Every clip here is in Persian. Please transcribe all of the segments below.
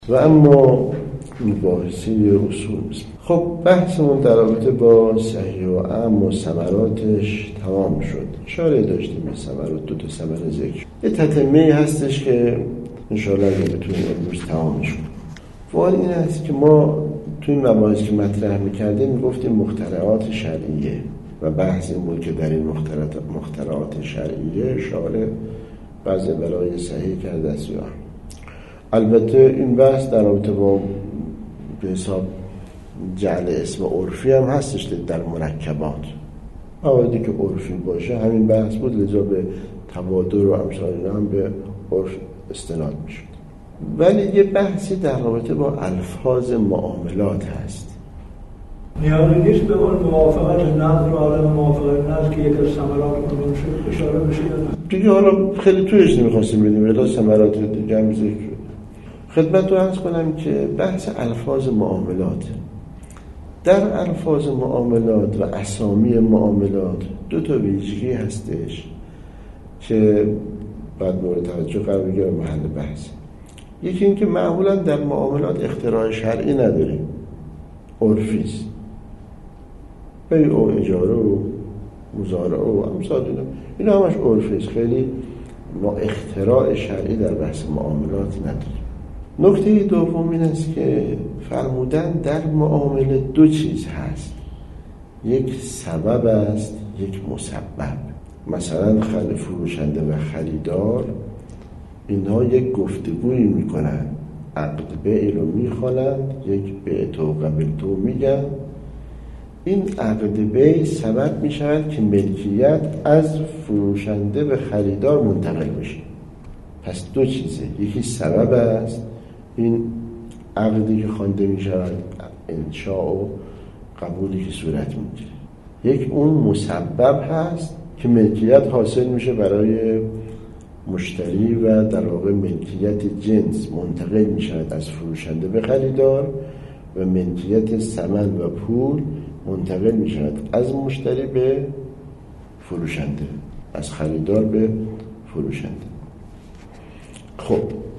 و اما مباحثه اصول. خب بحثمون در رابطه با صحیح و اعم و ثمراتش تمام شد. اشاره داشتیم به ثمرات، دو تا ثمره ذکر. یه تتمه‌ای هستش که انشاءالله بتونیم امروز تمامش کنیم. سوال این است که ما توی این مباحث که مطرح می‌کردیم می‌گفتیم مخترعات شرعیه و بحث این بود که در این مخترعات شرعیه اشاره بعضی برای صحیح کرده است. البته این بحث در رابطه با به حساب جعل اسم عرفی هم هستش در مرکبات. مواردی که عرفی باشه همین بحث بود، لذا به تبادر و امثال اینا هم به عرف استناد میشد. ولی یه بحثی در رابطه با الفاظ معاملات هست. نیازی نیست به اون موافقت نظر و عالم موافقت نظر که یک از ثمرات اون شد اشاره بشه دیگه. حالا خیلی تویش نمیخواستیم بدیم الا ثمرات دیگه هم ذکر شد. خدمت رو عرض کنم که بحث الفاظ معاملات، در الفاظ معاملات و اسامی معاملات دو تا ویژگی هستش که بعد مورد توجه قرار بگیره محل بحث. یکی این که معمولا در معاملات اختراع شرعی نداریم، عرفی است، بیع و اجاره و مزارعه و امثال اینا همش عرفی است. خیلی ما اختراع شرعی در بحث معاملات نداریم. نکته دوم این است که فرمودن در معامله دو چیز هست، یک سبب است، یک مسبب. مثلا فروشنده و خریدار اینها یک گفتگویی میکنن، عقد بیع رو میخوانند، یک بیع تو قبل تو میگن. این عقد بیع سبب میشود که ملکیت از فروشنده به خریدار منتقل بشه. پس دو چیزه، یکی سبب است، این عقدی که خوانده می شود، انشاء و قبولی که صورت میگیره. یک اون مسبب هست که ملکیت حاصل میشه برای مشتری و در واقع ملکیت جنس منتقل می شود از فروشنده به خریدار و ملکیت ثمن و پول منتقل می شود از مشتری به فروشنده، از خریدار به فروشنده. خب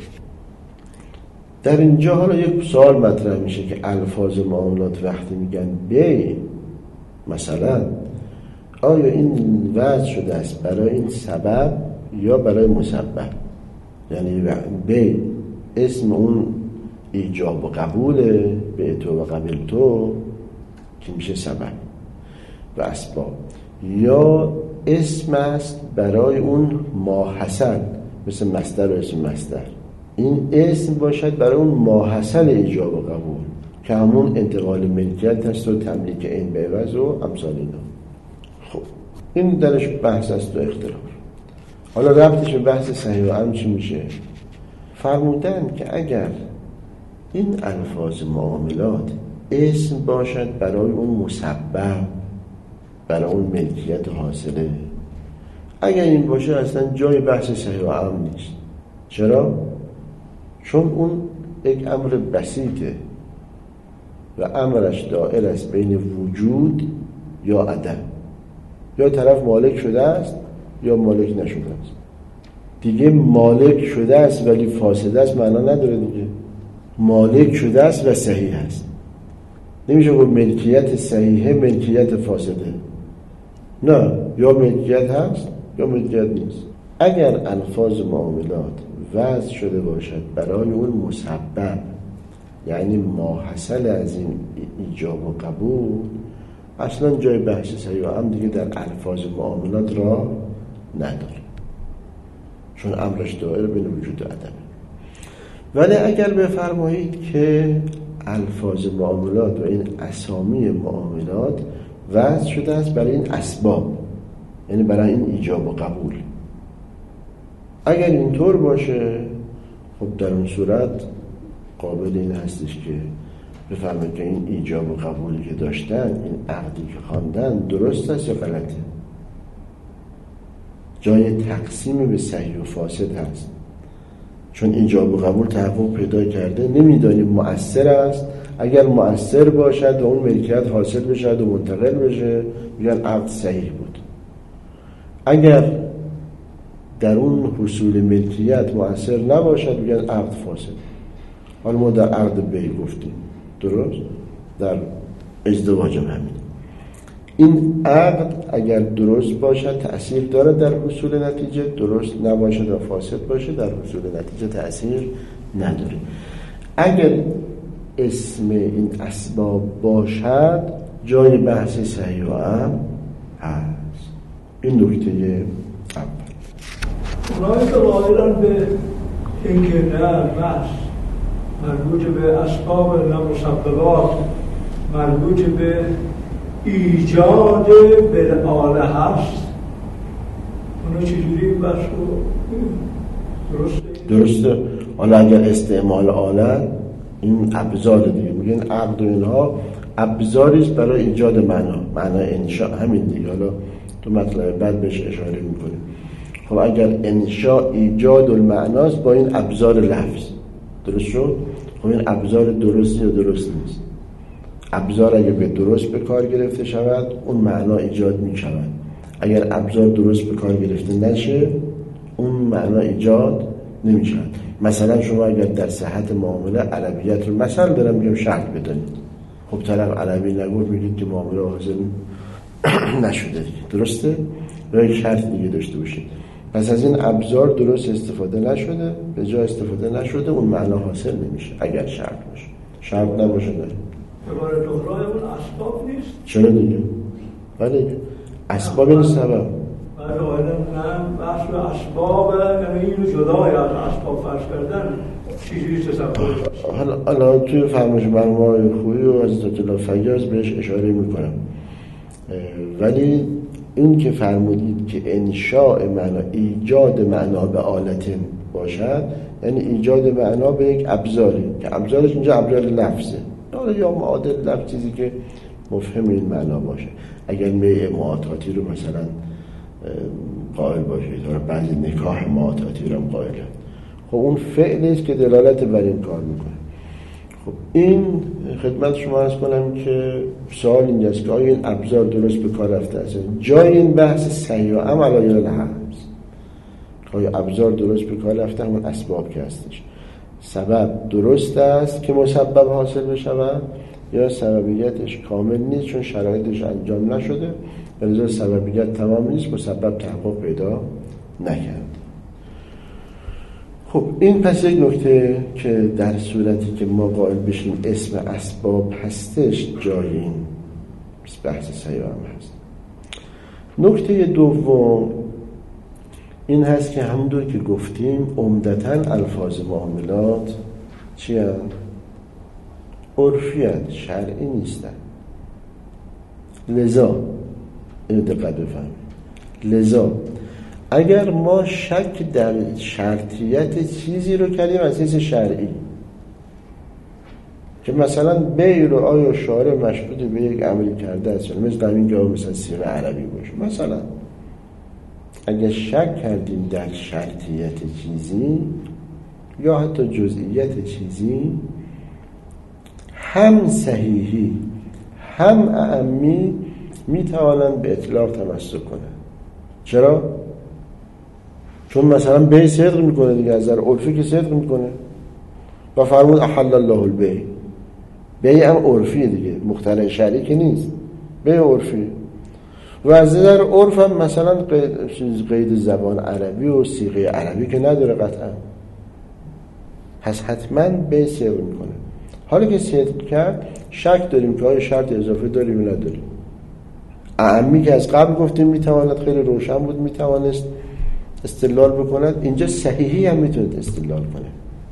در اینجا حالا یک سوال مطرح میشه که الفاظ معاملات وقتی میگن بیع، مثلا آیا این وضع شده است برای این سبب یا برای مسبب؟ یعنی بیع اسم اون ایجاب و قبوله، بیع تو و قبل تو که میشه سبب و اسباب، یا اسم است برای اون ماحصل، مثل مصدر و اسم مصدر. این اسم باشد برای اون ماحصل ایجاب و قبول که همون انتقال ملکیت هست و تملیک این به عوض و امثال اینا. خب این درش بحث است و اختلاف. حالا ربطش به بحث صحیح و اعم چی میشه؟ فرمودن که اگر این الفاظ معاملات اسم باشد برای اون مسبب، برای اون ملکیت حاصله، اگر این باشه اصلا جای بحث صحیح و اعم نیست. چرا؟ چون اون یک امر بسیطه و امرش دائر است بین وجود یا عدم. یا طرف مالک شده است یا مالک نشده است. دیگه مالک شده است ولی فاسد است معنا نداره دیگه. مالک شده است و صحیح است. نمیشه گفت ملکیت صحیحه ملکیت فاسده. نه، یا ملکیت هست یا ملکیت نیست. اگر الفاظ معاملات وضع شده باشد برای اون مسبب، یعنی ماحصل از این ایجاب و قبول، اصلا جای بحث صحیح و اعم دیگه در الفاظ معاملات را نداره، چون امرش دائر بین وجود و عدم. ولی اگر بفرمایید که الفاظ معاملات و این اسامی معاملات وضع شده است برای این اسباب، یعنی برای این ایجاب و قبول، اگر اینطور باشه خب در اون صورت قابل این هستش که بفرمایید که این ایجاب و قبولی که داشتن، این عقدی که خواندن درست است یا غلطه. جای تقسیم به صحیح و فاسد هست، چون ایجاب و قبول تحقق پیدا کرده، نمیدانیم مؤثر است. اگر مؤثر باشد و اون ملکیت حاصل بشد و منتقل بشه میگن عقد صحیح بود. اگر در اون حصول ملکیت مؤثر نباشد میگن عقد فاسد. حالا ما در عقد بی گفتیم، درست؟ در ازدواج هم همین. این عقد اگر درست باشد تأثیر داره در حصول نتیجه، درست نباشد و فاسد باشه در حصول نتیجه تأثیر نداره. اگر اسم این اسباب باشد جای بحث صحیح و عام هست. این نکته اول. اونایی که قائلن به اینکه نه بحث مربوط به اسباب نه مسببات، مربوط به ایجاد بالآله هست، اونا چجوری بحث رو درسته؟ حالا اگر استعمال آله این ابزار دیگه میگن عقد و اینها ابزاریست برای ایجاد معنا انشاء، همین دیگه. حالا تو مطلب بعد بهش اشاره میکنیم. خب اگر انشاء ایجاد المعناست با این ابزار لفظ، درست شد؟ خب این ابزار درستی یا درست نیست؟ ابزار اگر به درست به کار گرفته شود اون معنا ایجاد می شود. اگر ابزار درست به کار گرفته نشه اون معنا ایجاد نمی شود. مثلا شما اگر در صحت معامله عربیت رو مثلا دارم میگم شرط بدانید، خب طرف عربی نگفت میگید که معامله حاصل نشده دیگه، درسته؟ یا یک شرط دیگه داشته باشید. پس از این ابزار درست استفاده نشده، به جای استفاده نشده، اون معنا حاصل نمیشه اگر شرط باشه. شرط نباشه نه. عبارت اخرای اون اسباب نیست؟ چرا دیگه؟ بله اسباب این سبب. بله آیدم نه بحث به اسباب، یعنی اینو جدای از اسباب فرض کردن چیزی تصور. حالا توی فرمایش مرمای خویی و حضرت الله فیاض بهش اشاره میکنم، ولی این که فرمودید که انشاء معنا ایجاد معنا به آلت باشد، یعنی ایجاد معنا به یک ابزاری که ابزارش اینجا ابزار لفظه، یا معادل لفظ، چیزی که مفهم این معنا باشه. اگر میع معاطاتی رو مثلا قائل باشید، یا بعضی نکاح معاطاتی رو هم قائل، خب اون فعلی است که دلالت بر این کار میکنه. خب این خدمت شما عرض کنم که سوال این است که آیا این ابزار درست به کار رفته است؟ جای این بحث صحیح و عام علایل هست. آیا ابزار درست به کار رفته همون اسباب که هستش، سبب درست است که مسبب حاصل بشود یا سببیتش کامل نیست چون شرایطش انجام نشده، بلکه سببیت تمام نیست، مسبب تحقق پیدا نکرد. خب این پس یک نکته که در صورتی که ما قائل بشیم اسم اسباب هستش جای این بحث صحیح هست. نکته دوم این هست که همونطور که گفتیم عمدتاً الفاظ معاملات چی هست؟ عرفی هست، شرعی نیستن. لذا اینو دقت بفهمید، لذا اگر ما شک در شرطیت چیزی رو کردیم از حیث شرعی، که مثلا بیع رو آیا شارع مشروط به یک عملی کرده است، مثل همین که مثلا صیغه عربی باشه، مثلا اگر شک کردیم در شرطیت چیزی یا حتی جزئیت چیزی، هم صحیحی هم اعمی میتوانند به اطلاق تمسک کنند. چرا؟ چون مثلا بیع صدق میکنه دیگه، از نظر عرفی که صدق میکنه و فرمود احل الله البیع، بیع هم عرفیه دیگه، مخترع شرعی که نیست، بیع عرفی. و از نظر عرف هم مثلا قید زبان عربی و صیغه عربی که نداره قطعا، پس حتما بیع صدق میکنه. حالا که صدق کرد شک داریم که آیا شرط اضافه داریم یا نداریم. اعمی که از قبل گفتیم میتواند، خیلی روشن بود میتوانست استدلال بکند، اینجا صحیحی هم میتوند استدلال کنه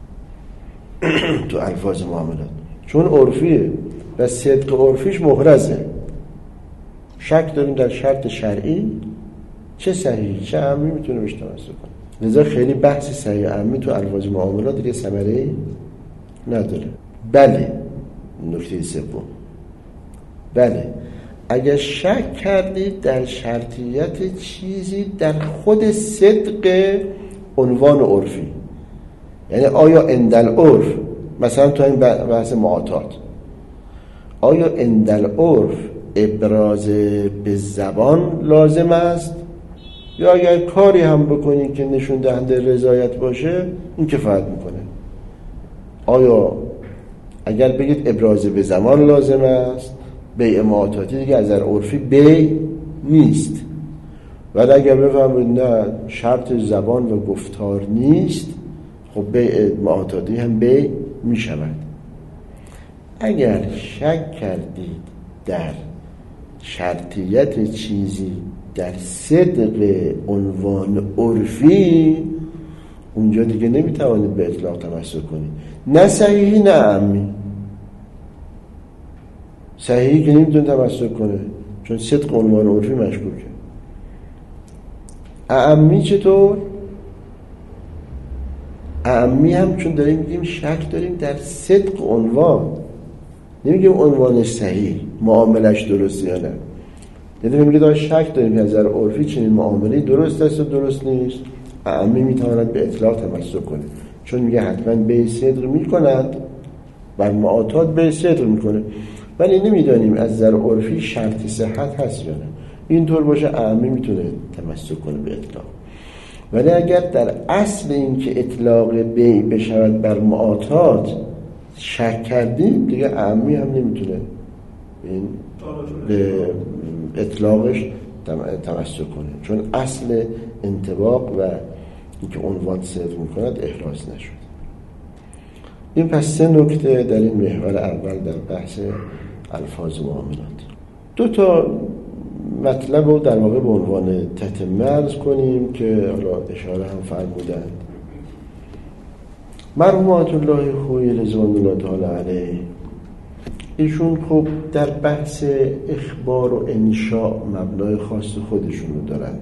تو الفاظ معاملات، چون عرفیه و صدق عرفیش محرزه. شک داریم در شرط شرعی چه صحیحی چه اعمی میتونه بهش تمسک کنه. لذا خیلی بحث صحیح اعمی تو الفاظ معاملات دیگه ثمره‌ای نداره. بله، نکته سوم، بله اگر شک کردید در شرطیت چیزی در خود صدق عنوان عرفی، یعنی آیا عند العرف، مثلا تو این بحث معاطات، آیا عند العرف ابراز به زبان لازم است یا اگر کاری هم بکنی که نشون دهنده رضایت باشه این کفایت میکنه؟ آیا اگر بگید ابراز به زمان لازم است، بیع معاطاتی دیگه از نظر عرفی بیع نیست. ولی اگر بفهمید نه شرط زبان و گفتار نیست، خب بیع معاطاتی هم بیع می شود. اگر شک کردید در شرطیت چیزی در صدق عنوان عرفی، اونجا دیگه نمیتوانید به اطلاق تمسک کنید، نه صحیحی نه عمی. صحیحی که نمیتونه تمسک کنه چون صدق عنوان عرفی مشکوکه. عمی چطور؟ عمی هم چون داریم میگیم شک داریم در صدق عنوان، نمیگیم عنوان صحیح معاملش درست یا نه. یعنی میگه داره شک داریم که از نظر عرفی چنین معامله درست است و درست نیست، عمی میتواند به اطلاق تمسک کنه چون میگه حتما بیع صدق میکنند، بر معاطات بیع صدق میکنه، ولی نمیدانیم از نظر عرفی شرط صحت هست یا نه. اینطور باشه عمی میتونه تمسک کنه به اطلاق. ولی اگر در اصل این که اطلاق بیع بشود بر معاطات شک کردیم، دیگه عمی هم نمیتونه این به اطلاقش تمسک کنه چون اصل انطباق و اینکه عنوان صدق میکند احراز نشد. این پس 3 نکته در این محور اول در بحث الفاظ معاملات. 2 تا مطلب رو در واقع به عنوان تتمه عرض کنیم که حالا اشاره هم فرمودند. مرحوم آیت الله خویی رضوان الله تعالی علیه، ایشون خب در بحث اخبار و انشاء مبنای خاص خودشون رو دارن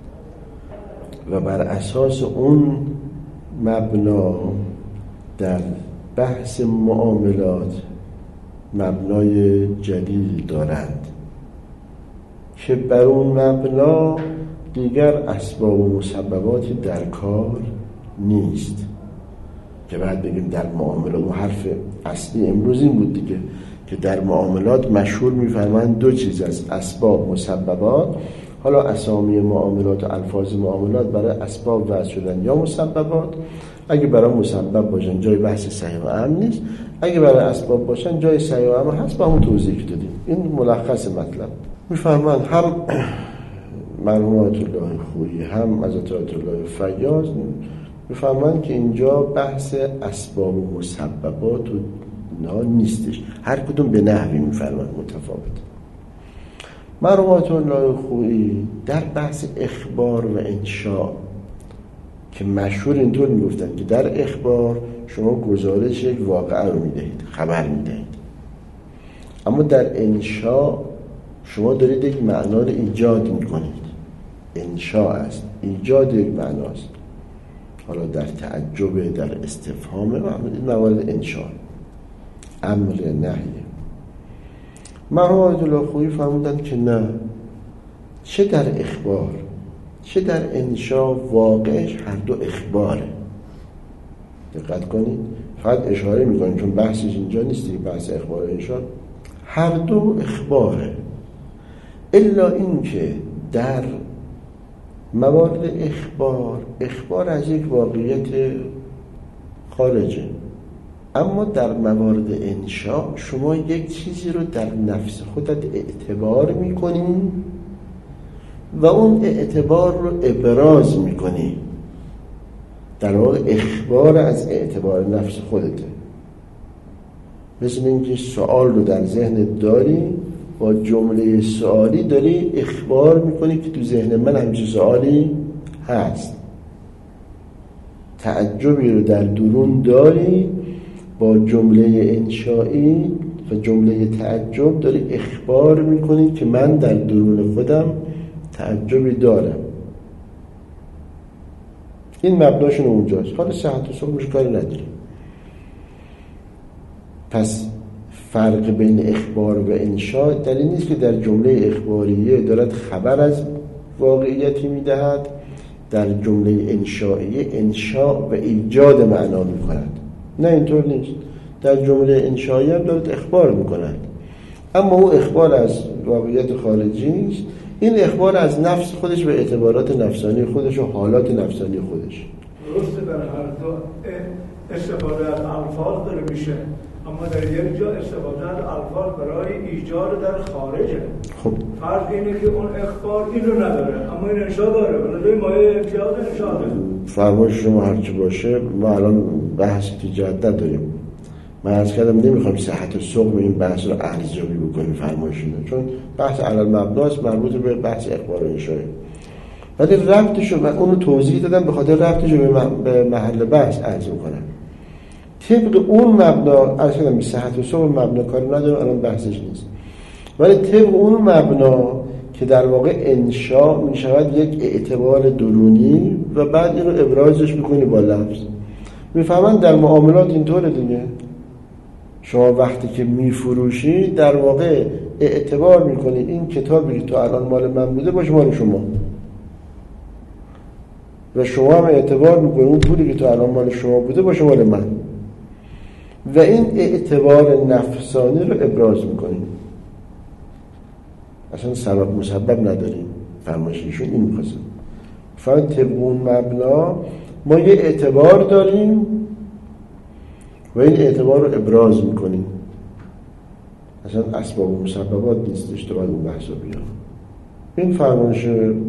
و بر اساس اون مبنا در بحث معاملات مبنای جدید دارند که بر اون مبنا دیگر اسباب و مسبباتی در کار نیست که بعد بگیم در معاملات. و حرف اصلی امروز این بود دیگه که در معاملات مشهور می‌فرمایند 2 چیز است، اسباب مسببات. حالا اسامی معاملات و الفاظ معاملات برای اسباب وضع شدن یا مسببات. اگه برای مسبب باشن جای بحث صحیح و عام نیست، اگه برای اسباب باشن جای صحیح و عام هست، با همون توضیح دادیم. این ملخص مطلب. می‌فرمایند هم مرحوم آیت الله خویی هم حضرت آیت الله فیاض می‌فرمایند که اینجا بحث اسباب و مسببات و نه نیستش، هر کدوم به نحوی می‌فرمایند متفاوت. مرحوم آیت الله خویی در بحث اخبار و انشاء که مشهور اینطور میگفتن که در اخبار شما گزارش یک واقعه رو میدهید، خبر میدهید، اما در انشاء شما دارید یک معنا رو ایجاد میکنید. انشاء است، ایجاد یک معناست. حالا در تعجب، در استفهام و موارد انشاء، امر، نهی. مرحوم آیت الله خویی فرمودند که نه، چه در اخبار چه در انشاء واقعش هر دو اخباره. دقت کنید، فقط اشاره میکنیم چون بحثش اینجا نیست، بحث اخبار و انشاء هر دو اخباره، الا این که در موارد اخبار از یک واقعیت خارجه، اما در موارد انشاء شما یک چیزی رو در نفس خودت اعتبار میکنی و اون اعتبار رو ابراز میکنی. در واقع اخبار از اعتبار نفس خودته. مثل اینکه سوال رو در ذهنت داری، با جمله سوالی داری اخبار میکنی که تو ذهن من همچین سوالی هست. تعجبی رو در درون داری، با جمله انشایی و جمله تعجب داری اخبار میکنی که من در درون خودم تعجبی دارم. این مبناشون اونجاست. حالا صحت و سقمش کاری نداریم. پس فرق بین اخبار و انشاء در این نیست که در جمله اخباریه دارد خبر از واقعیتی میدهد، در جمله انشائیه انشاء و ایجاد معنا میکند. نه، اینطور نیست. در جمله انشائیه هم دارد اخبار میکند، اما او اخبار از واقعیت خارجی است. این اخبار از نفس خودش و اعتبارات نفسانی خودش و حالات نفسانی خودش. درسته در هر دو استفاده از الفاظ داره میشه، اما در یک جا استفاده از الفاظ برای ایجاد در خارجه. خب فرض اینه که اون اخبار اینو نداره اما این انشاء داره، ولی مایه امتیاز انشاء داره. فرمایش شما هرچی باشه، ما الان بحث تجارت نداریم. من عرض کردم نمیخوام صحت و سقم این بحث رو ارزیابی بکنیم فرمایشونه، چون بحث علل مبناست مربوط به بحث اخبار و انشاء. ولی ربطشو من اونو توضیح دادم به خاطر ربطشو به محل بحث عرض میکنم. طبق اون مبنا عرض کردم صحت و سقم مبنا کاری ندارم، الان بحثش نیست. ولی طبق اون مبنا که در واقع انشاء می شود یک اعتبار درونی و بعد اینو ابرازش میکنی با لفظ. میفهمن در معاملات اینطوره دیگه. شما وقتی که میفروشی در واقع اعتبار میکنی این کتابی که تو الان مال من بوده باشه مال شما، و شما هم اعتبار میکنی اون پولی که تو الان مال شما بوده باشه مال من، و این اعتبار نفسانی رو ابراز میکنی. اصلا سبب مسبب نداریم. فرمایششون این میخواست فقط طبق اون مبنا ما یه اعتبار داریم و این اعتبار رو ابراز میکنیم. اصلا اسباب و مسببات نیستش تو باید اون بحث رو بیان. این فرمایش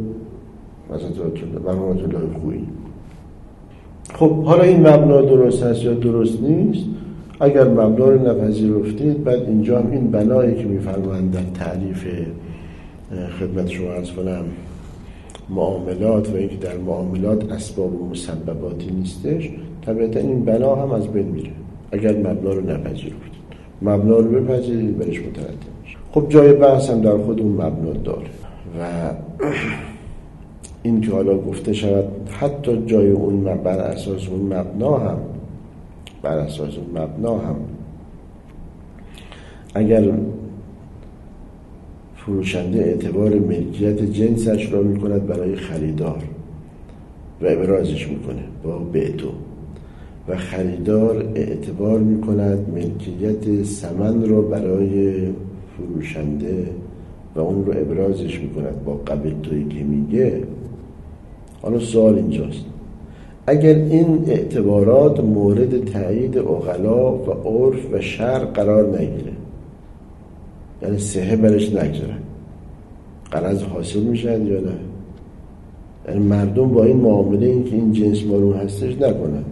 مرحوم الله خویی. خب حالا این مبنا درست هست یا درست نیست؟ اگر مبنا رو نپذیرفتید، بعد اینجا هم این بنایی که میفرمایند در تعریف خدمت شما عرض کنم معاملات و اینکه در معاملات اسباب و مسبباتی نیستش، طبیعتا این بنا هم از بین میره اگر مبنا رو نپذیرفتید. مبنا رو بپذیرید برش مترتب میشه. خب جای بحث هم در خود اون مبنا داره و این که حالا گفته شود حتی جای اون بر اساس اون مبنا هم اگر فروشنده اعتبار ملکیت جنسش را میکند برای خریدار و ابرازش میکنه با بعتو، و خریدار اعتبار میکند ملکیت ثمن را برای فروشنده و اون رو ابرازش میکند با قبضتویی که میگه. حالا سوال اینجاست، اگر این اعتبارات مورد تایید عقلا و عرف و شرع قرار نگیره، یعنی صحه برش نگذارن، غرض حاصل میشن یا نه؟ یعنی مردم با این معامله این که این جنس مالون هستش نکنن،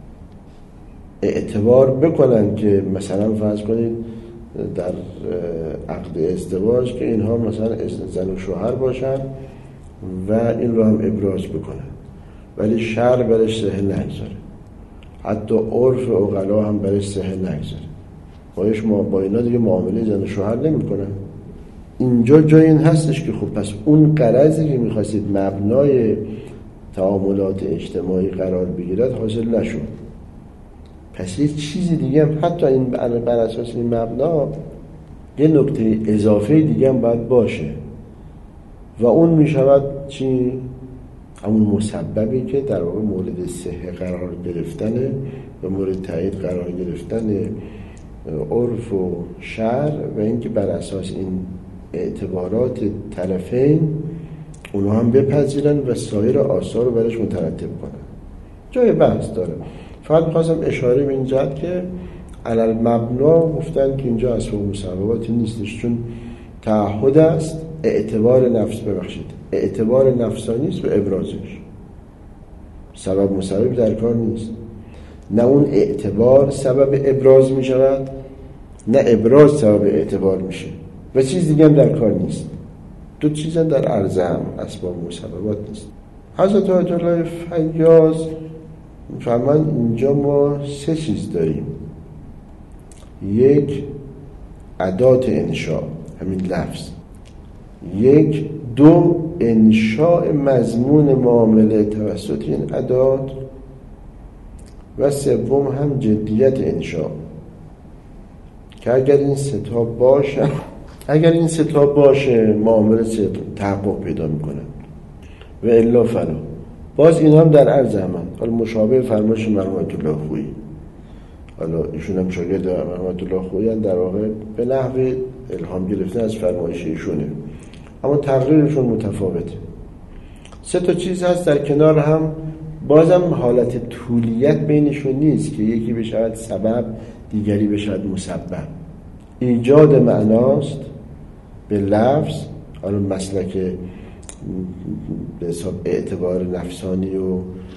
اعتبار بکنن که مثلا فرض کنید در عقد ازدواج که اینها مثلا زن و شوهر باشن و این رو هم ابراز بکنن، ولی شرع برش صحه نگذاره، حتی عرف عقلا هم برش صحه نگذاره. با اینا دیگه معامله زن و شوهر نمی کنن. اینجا جای این هستش که خب پس اون غرضی که میخواستید مبنای تعاملات اجتماعی قرار بگیرد حاصل نشد. پس یه چیزی دیگه هم حتی این بر اساس این مبنا یه نکته اضافه دیگه هم باید باشه و اون میشود چی؟ همون مسببی که در واقع مورد صحه قرار گرفتنه و مورد تایید قرار گرفتن عرف و شرع و اینکه بر اساس این اعتبارات طرفین اونها هم بپذیرن و سایر آثار رو برش مترتب کنن. جای بحث داره. فقط می‌خواستم اشاره به این جهت که علل مبنا گفتن که اینجا اسباب مسبباتی نیستش، چون تعهد است، اعتبار نفسانی است و ابرازش. سبب مسبب در کار نیست. نه اون اعتبار سبب ابراز می شود، نه ابراز سبب اعتبار میشه و چیز دیگه هم در کار نیست. دو چیز هم در عرضه هم اسباب مسببات نیست. حضرت آیت الله فیاض فرمان اینجا ما سه چیز داریم. یک، ادات انشاء، همین لفظ. یک، دو، انشاء مضمون معامله توسط این ادات، و سوم هم جدیت انشاء که اگر این سه تا باشه معامله تحقق پیدا میکنه و الا فلا. باز این هم در عرض هم حالا مشابه فرمایش مرحوم الله خویی. حالا ایشون هم شاگرد مرحوم الله خویی هم در واقع به نحو الهام گرفته از فرمایش ایشونه، اما تقریرشون متفاوته. سه تا چیز هست در کنار هم بازم حالت طولیت بینشون نیست که یکی بشود سبب دیگری بشود مسبب. ایجاد معناست به لفظ، حالا مسلک به حساب اعتبار نفسانی و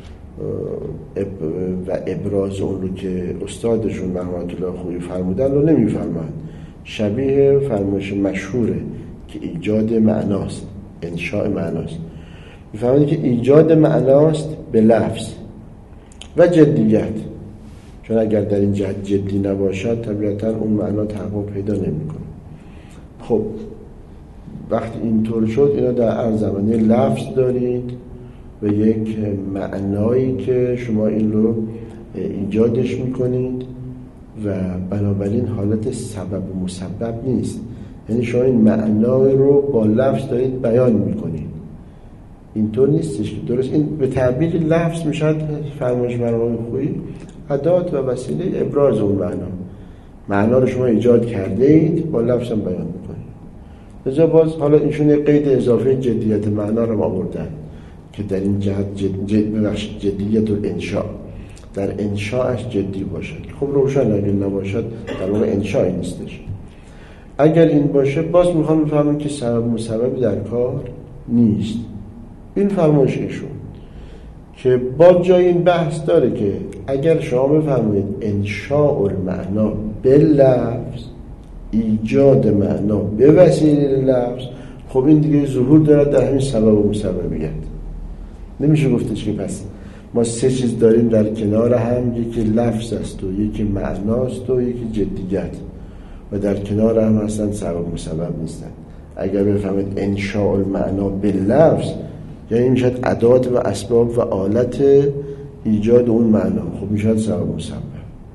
ابراز اون رو که استادشون رحمت الله خویی فرمودن رو نمیفرمند. شبیه فرمایش مشهوره که ایجاد معناست، انشاء معناست. میفرماید که ایجاد معناست به لفظ و جدیت، چون اگر در این جهت جدی نباشد طبیعتا اون معنا تحقق پیدا نمیکنه. خب وقتی اینطور شد، اینا در هر زمانه لفظ دارید و یک معنایی که شما این رو ایجادش میکنید و بنابراین حالت سبب و مسبب نیست. یعنی شما این معنای رو با لفظ دارید بیان میکنید. اینطور نیستش که درست این به تعبیر لفظ میشد فرمایش مرحوم خویی ادات و وسیله ابراز اون معنا رو شما ایجاد کرده اید، با لفظ هم بیان میکنید. لذا باز حالا ایشون یک قید اضافه جدیت معنا رو آوردن که در این جهت جدیت الانشاء، در انشاءش جدی باشد. خب روشن اگر نباشد در واقع انشاء نیستش. اگر این باشه باز میخوام بفهمم که سبب مسبب در کار نیست. این فرمایش ایشون که با جای این بحث داره که اگر شما بفهمید انشاء المعنا باللفظ، ایجاد معنا به وسیله لفظ، خب این دیگه ظهور دارد در همین سبب و مسببیت. نمیشه گفتش که پس ما سه چیز داریم در کنار هم، یکی لفظ است و یکی معناست و یکی جدیت، و در کنار هم هستن سبب و مسبب نیستن. اگر بفهمید انشاء المعنا باللفظ، یعنی میشد ادات و اسباب و آلت ایجاد اون معنا، خب میشد سبب و مسبب.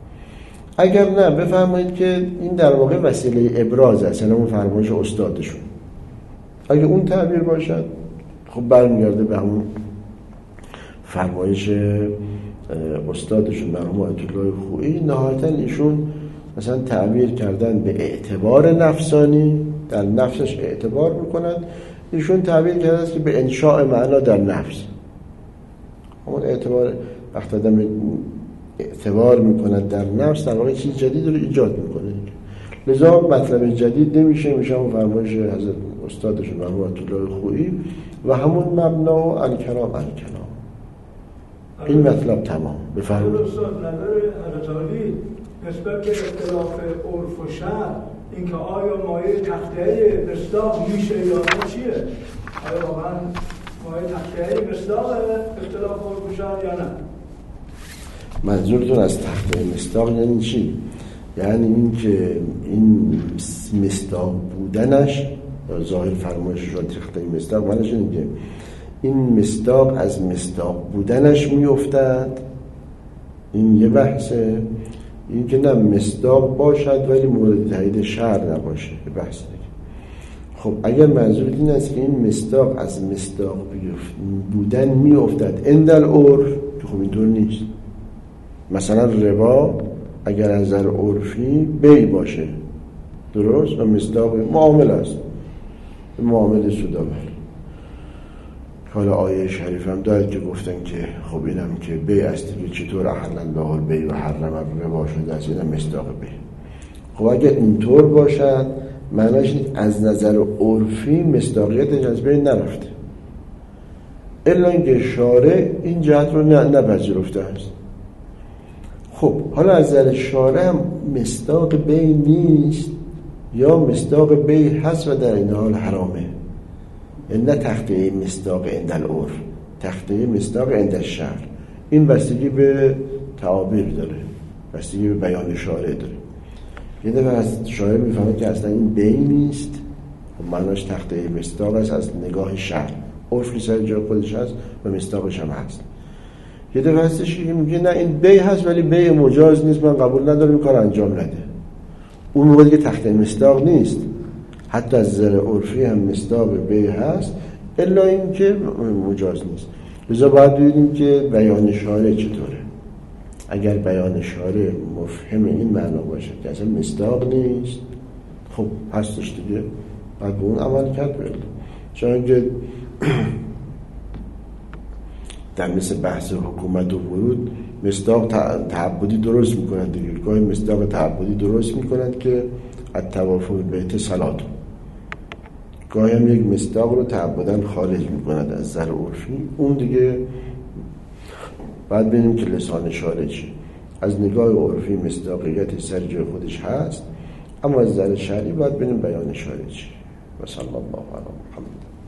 اگر نه بفهمید که این در واقع وسیله ابراز است، یعنی اون فرمایش استادشون، اگه اون تعبیر باشد خب برمیگرده به همون فرمایش استادشون مرحوم آیت الله خویی. نهایتاً ایشون مثلا تعبیر کردن به اعتبار نفسانی، در نفسش اعتبار میکنن. ایشون تعبیر کرده است که به انشاء معنا در نفس. اون اعتبار وقتی آدم اعتبار میکنه در نفس، در واقع چیز جدید رو ایجاد میکنه. لذا مطلب جدید نمیشه، میشه همون فرمایش حضرت استادشون مرحوم آیت الله خویی و همون مبنا و الکلام الکلام. این مطلب تمام. بفرمایید. استاد نظر حضرت علی نسبت به اختلاف عرف و شرع، اینکه آیا مایه تخته مصداق میشه یا نه چیه؟ آیا واقعا مایه تخته مصداق اختلاف عرف و شرع یا نه؟ منظورتون از تخته مصداق یعنی چی؟ یعنی این که این مصداق بودنش، ظاهر فرمایشش رو تخته مصداق معنیش اینه که این مصداق از مصداق بودنش میافتد. این یه بحثه. این که نه مصداق باشد ولی مورد تایید شرع نباشه، یه بحث دیگه. خب اگر منظور این است که این مصداق از مصداق بودن میافتد اندل عرف، که خب اینطور نیست. مثلا ربا اگر از نظر عرفی بی باشه درست و مصداق معامله است، معامله سودآور. حالا آیه شریف هم دارد که گفتن که خب اینم که بی است دیگه، چطور احل الله البیع و حرم الربا شده است، اینم مصداق بی. خب اگر اینطور باشد معناش از نظر عرفی مصداقیت از بین نرفته، الا اینکه شارع این جهت رو نپذیرفته است. خب حالا از نظر شارع هم مصداق بی نیست یا مصداق بی هست و در این حال حرامه. نه تخته مصداق عند العرف، تخته مصداق عند الشرع. این بستگی به تعابیر داره، بستگی به بیان شارع داره. یه دفعه از شارع میفهمه که اصلا این بی نیست، خب معناش تخته مصداق است از نگاه شرع. عرف که سر جای خودش هست و مصداقش هم هست. یه دفعه هستش که میگه نه این بی هست ولی بی مجاز نیست، من قبول ندارم این کار انجام نده. اون موقع دیگه تخته مصداق نیست، حتی از نظر عرفی هم مصداق بی هست، الا این که مجاز نیست. لذا باید ببینیم که بیان شارع چطوره. اگر بیان شارع مفهم این معنا باشه که اصلا مصداق نیست، خب هستش دیگه، باید به اون عمل کرد. چون که در مثل بحث حکومت و ورود مصداق تعبدی درست میکنند دیگه، گاهی مصداق تعبدی درست میکنند که الطواف بالبیت صلات، گاهی هم یک مصداق رو تعبداً خارج میکنند از نظر عرفی. اون دیگه بعد ببینیم که لسان شارع چیه. از نگاه عرفی مصداقیت سر جای خودش هست، اما از نظر شرعی باید ببینیم بیان شارع چیه. و صلی الله علی محمد.